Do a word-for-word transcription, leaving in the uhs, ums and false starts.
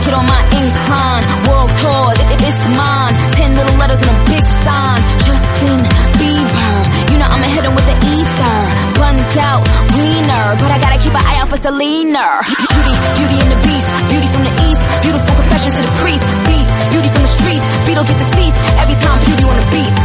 make it on my incline. World tour, it, it, it's mine. Ten little letters and a big sign. Justin Bieber, you know I'ma hit him with the ether. Guns out, wiener, but I gotta keep an eye out for Selena. Beauty, beauty and the beast, beauty from the east, beautiful confessions to the priest. Beast, beauty from the streets, Beetle get the seats every time beauty on the beat.